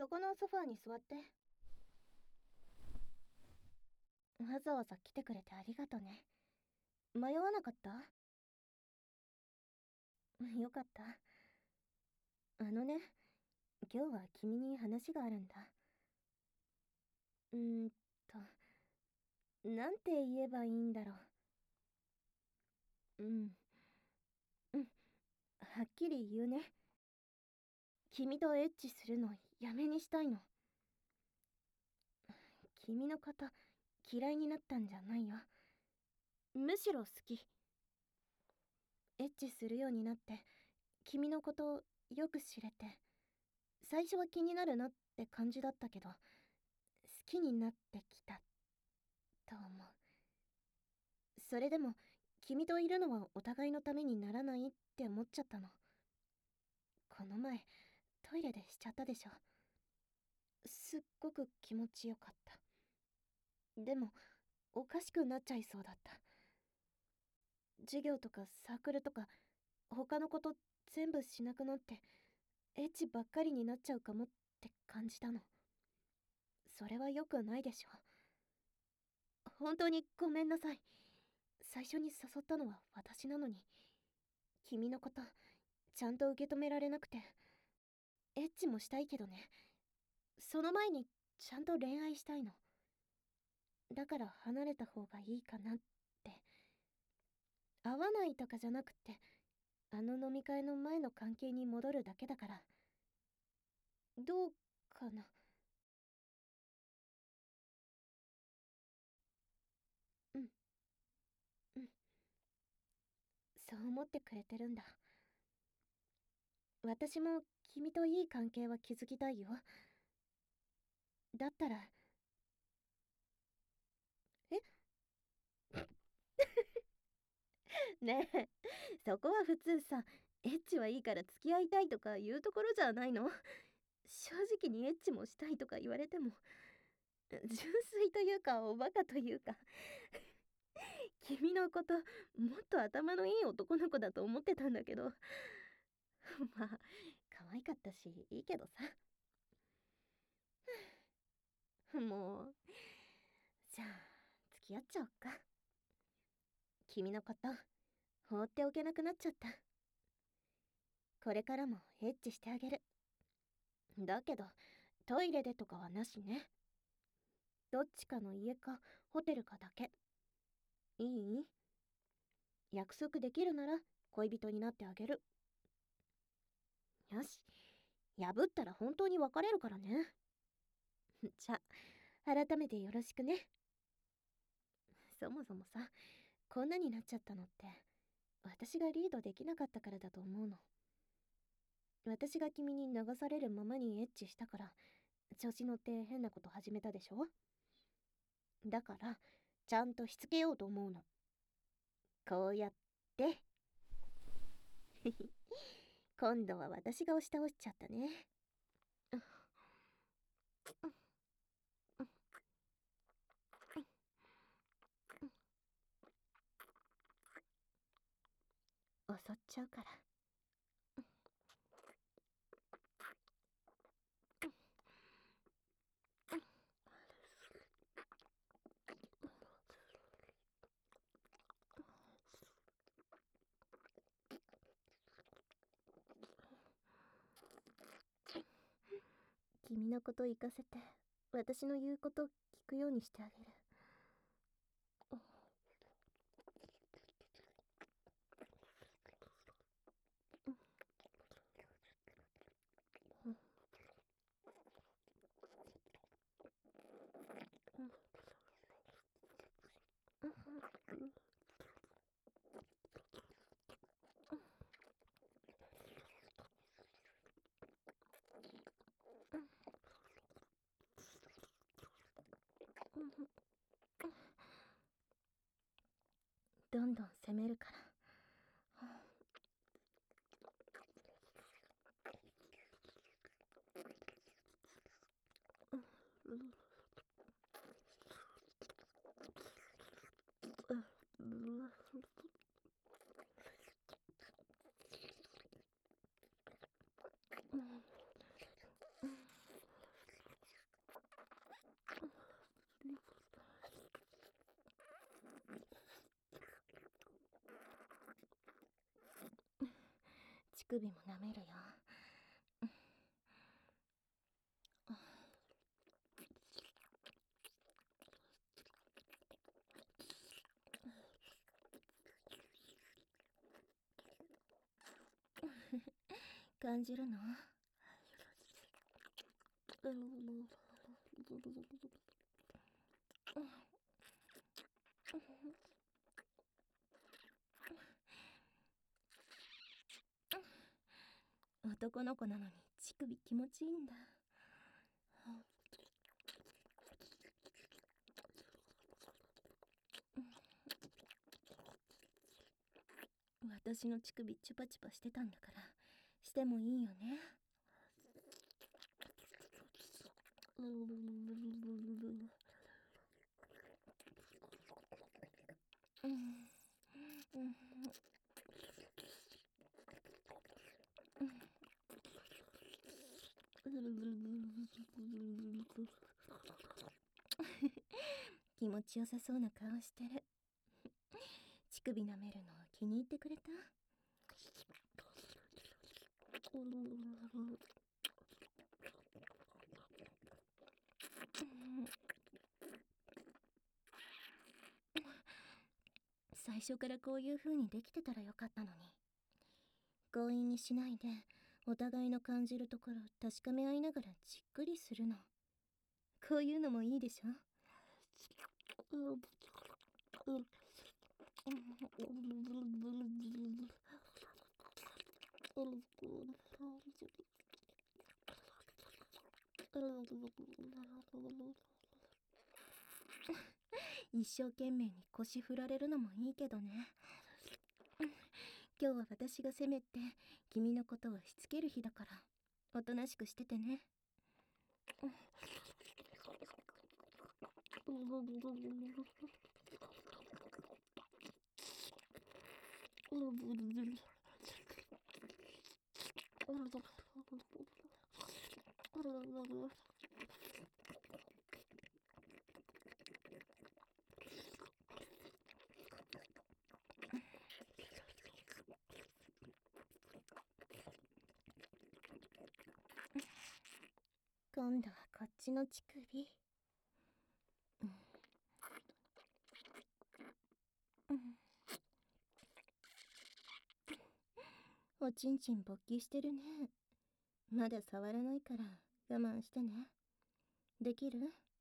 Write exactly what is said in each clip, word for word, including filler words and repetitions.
そこのソファーに座って。わざわざ来てくれてありがとね。迷わなかった？よかった。あのね、今日は君に話があるんだ。うーんと、なんて言えばいいんだろう。うん。うん。はっきり言うね。君とエッチするのやめにしたいの。君のこと嫌いになったんじゃないよ。むしろ好き。エッチするようになって君のことよく知れて、最初は気になるなって感じだったけど、好きになってきたと思う。それでも君といるのはお互いのためにならないって思っちゃったの。この前トイレでしちゃったでしょ。すっごく気持ちよかった。でもおかしくなっちゃいそうだった。授業とかサークルとか他のこと全部しなくなってエッチばっかりになっちゃうかもって感じたの。それは良くないでしょ。本当にごめんなさい。最初に誘ったのは私なのに。君のことちゃんと受け止められなくて。エッチもしたいけどね、その前にちゃんと恋愛したいの。だから離れた方がいいかなって。合わないとかじゃなくって、あの飲み会の前の関係に戻るだけだから。どうかな。うん、うん、そう思ってくれてるんだ。私も君といい関係は築きたいよ。だったら。えねえ、そこは普通さ、エッチはいいから付き合いたいとか言うところじゃないの？正直にエッチもしたいとか言われても、純粋というかおバカというか君のこともっと頭のいい男の子だと思ってたんだけどまあ可愛かったしいいけどさ。もう、じゃあ付き合っちゃおっか。君のこと放っておけなくなっちゃった。これからもエッチしてあげる。だけどトイレでとかはなしね。どっちかの家かホテルかだけ。いい？約束できるなら恋人になってあげる。よし、破ったら本当に別れるからね。じゃあ改めてよろしくね。そもそもさ、こんなになっちゃったのって私がリードできなかったからだと思うの。私が君に流されるままにエッチしたから調子乗って変なこと始めたでしょ。だからちゃんとしつけようと思うの。こうやって今度は私が押し倒しちゃったね。襲っちゃうから。君のこと行かせて私の言うこと聞くようにしてあげる。どんどん攻めるから。 首も舐めるよ。感じるの？男の子なのに乳首気持ちいいんだ。私の乳首チュパチュパしてたんだからしてもいいよね。気持ちよさそうな顔してる。乳首舐めるの気に入ってくれた？最初からこういう風にできてたらよかったのに。強引にしないでお互いの感じるところを確かめ合いながらじっくりするの。こういうのもいいでしょ？一生懸命に腰振られるのもいいけどね。今日は私がせめて君のことをしつける日だからおとなしくしててね。今度はこっちの乳首。うんうん、おちんちん勃起してるね。まだ触らないから我慢してね。できる？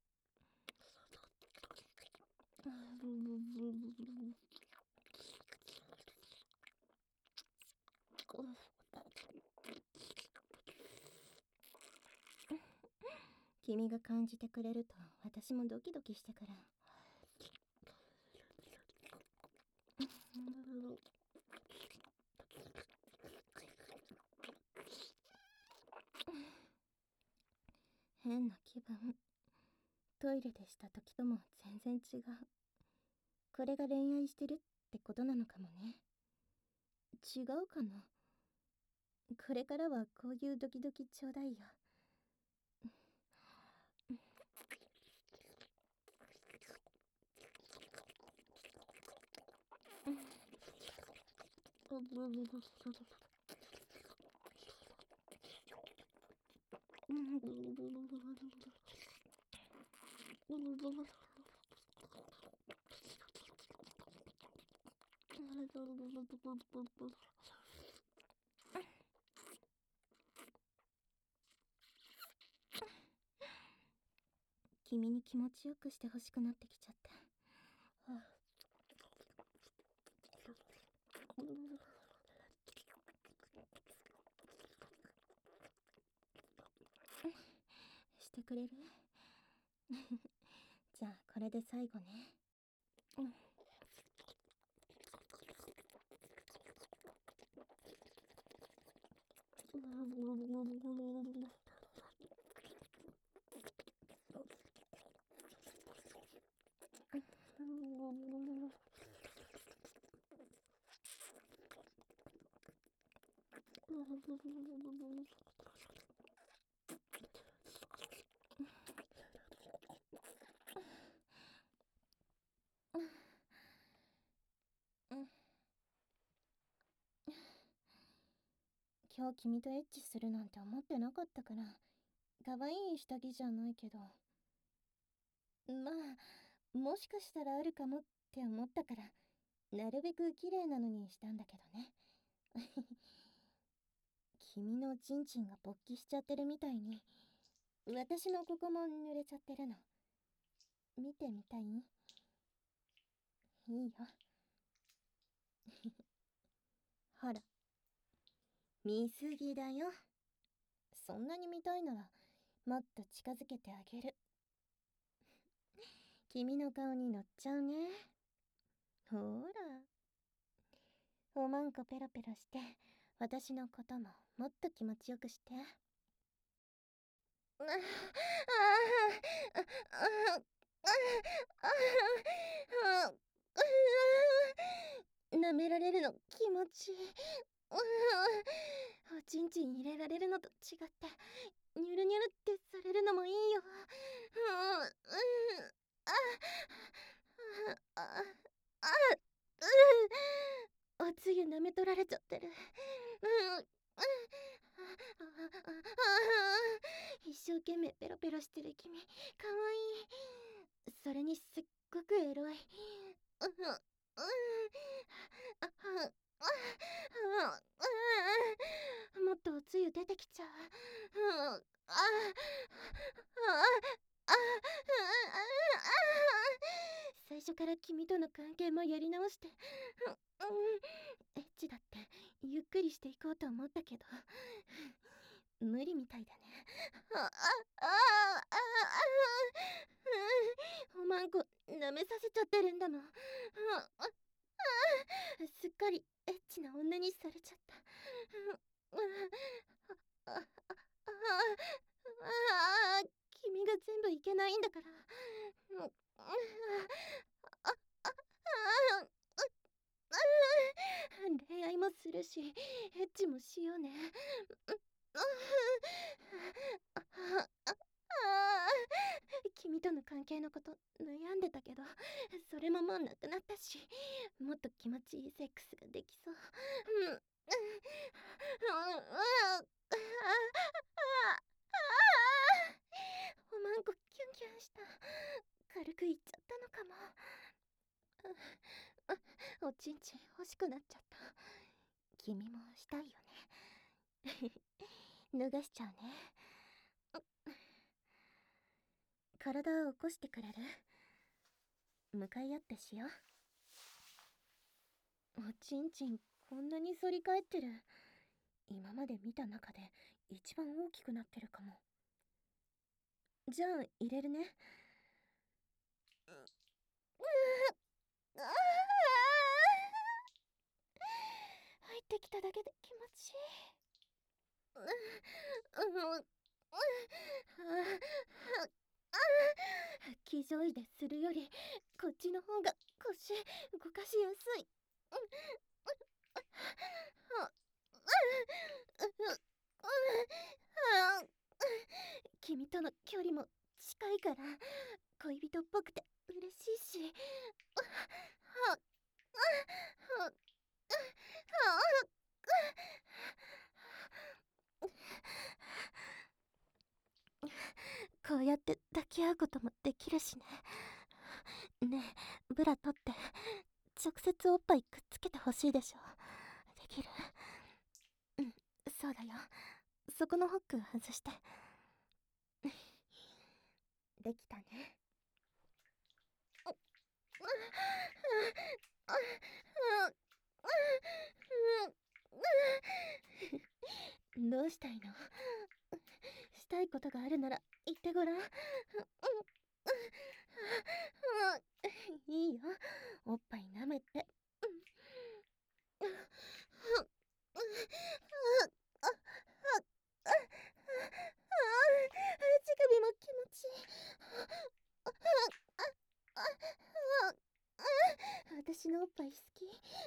君が感じてくれると私もドキドキしてくる。変な気分。トイレでした時とも全然違う。これが恋愛してるってことなのかもね。違うかな。これからはこういうドキドキちょうだいよ。君に気持ちよくしてほしくなってきちゃって。してくれる？じゃあこれで最後ね。 今日君とエッチするなんて思ってなかったから、可愛い下着じゃないけど。まあ、もしかしたらあるかもって思ったから、なるべく綺麗なのにしたんだけどね。君のチンチンが勃起しちゃってるみたいに、私のここも濡れちゃってるの。見てみたい？いいよ。ほら。見すぎだよ。そんなに見たいなら、もっと近づけてあげる。君の顔に乗っちゃうね。ほら。おまんこペロペロして、私のことももっと気持ちよくして。あああああ舐められるの気持ちいい。おちんちん入れられるのと違って、ニュルニュルってされるのもいいよ。ああおつゆ舐め取られちゃってる。一生懸命ペロペロしてる君、かわいい。それにすっごくエロい。もっとおつゆ出てきちゃう。最初から君との関係もやり直して、エッチだってゆっくりしていこうと思ったけど、無理みたいだね。おまんこ舐めさせちゃってるんだもん。すっかりエッチな女にされちゃった。君が全部いけないんだから。恋愛もするし、エッチもしようね。君との関係のこと悩んでたけど、それももうなくなったし、もっと気持ちいいセックスができそう。おまんこキュンキュンした。軽くいっちゃったのかも。おちんちん欲しくなっちゃった。君もしたいよね。脱がしちゃうね。体を起こしてくれる？向かい合ってしよう。おちんちんこんなに反り返ってる。今まで見た中で一番大きくなってるかも。じゃあ入れるね。入ってきただけで気持ちいい。騎乗位でするよりこっちの方が腰動かしやすい。君との距離も近いから恋人っぽくて嬉しいし。こうやって抱き合うこともできるしね。ねえ、ブラ取って直接おっぱいくっつけてほしいでしょ。できる？うん、そうだよ。そこのホック外して。できたね。どうしたいの？したいことがあるなら言ってごらん。いいよ、おっぱい舐めて。乳首も気持ちいい。私のおっぱい好き？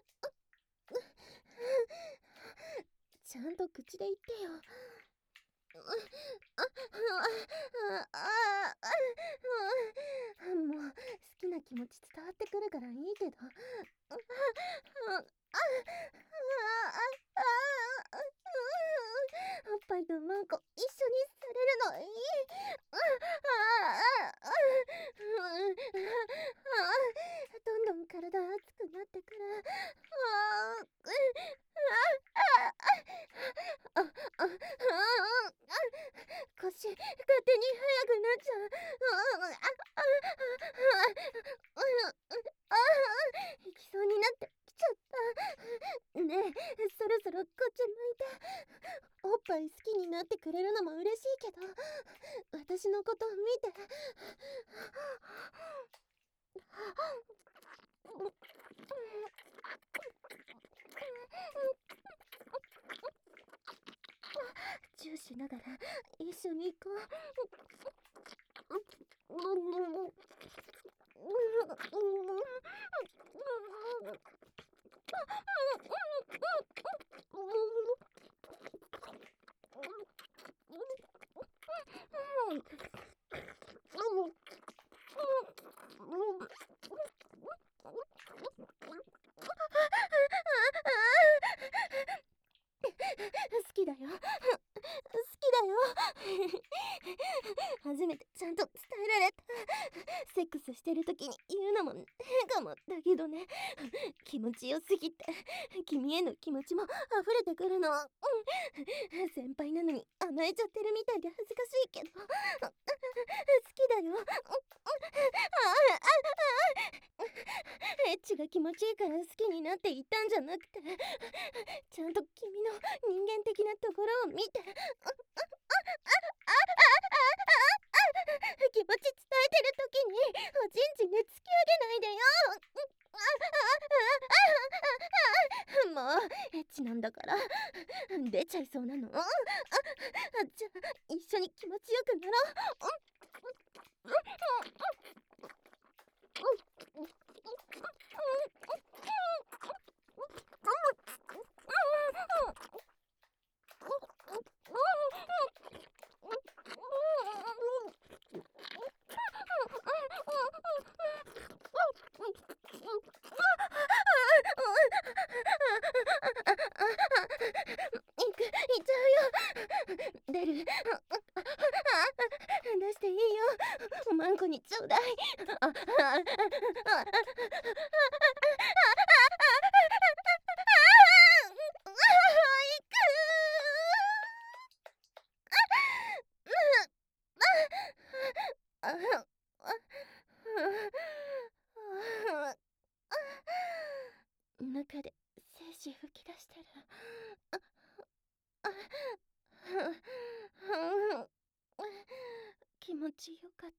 ちゃんと口で言ってよ。もう好きな気持ち伝わってくるからいいけど。 ぱいとマンコ一緒にされるのいい。あああああどんどん体熱くなってくる。あああああ腰勝手に速くなっちゃう。あああ行きそうになってきちゃった。ねえ、そろそろこっち向いて。おっぱい好きになってくれるのも嬉しいけど、私のこと見て。チューしながら一緒に行こう。好きだよ。好きだよ。初めてちゃんと伝えられた。セックスしてる時に言うのも変かもだけどね、気持ちよすぎて君への気持ちも溢れてくるの。うん、先輩なのに甘えちゃってるみたいで恥ずかしいけど、好きだよ。エッチが気持ちいいから好きになって言ったんじゃなくて、ちゃんと君の人間的なところを見て、気持ち伝えてる時におちんちんで突き上げないでよ。もうエッチなんだから出ちゃいそうなの。あじゃあ一緒に気持ちよくなろう。いく、いっちゃうよ。出る。出していいよ。おまんこにちょうだい。あ、あ、あ、あ、あ、中で精子吹き出してる。気持ちよかった。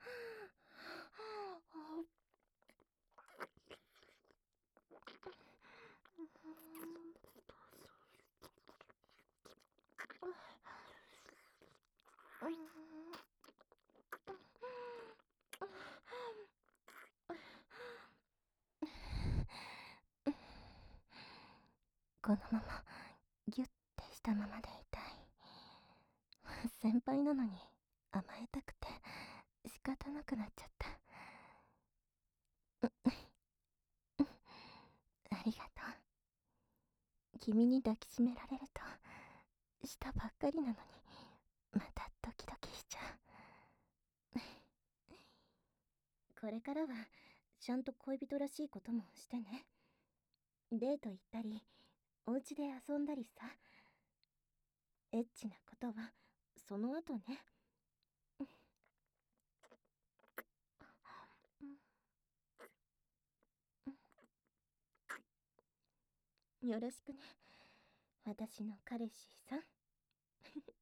このままギュッてしたままでいたい。先輩なのに甘えたくて仕方なくなっちゃった。ありがとう。君に抱きしめられるとしたばっかりなのにまたドキドキしちゃう。これからはちゃんと恋人らしいこともしてね。デート行ったりお家で遊んだりさ。エッチなことはその後ね。よろしくね、私の彼氏さん。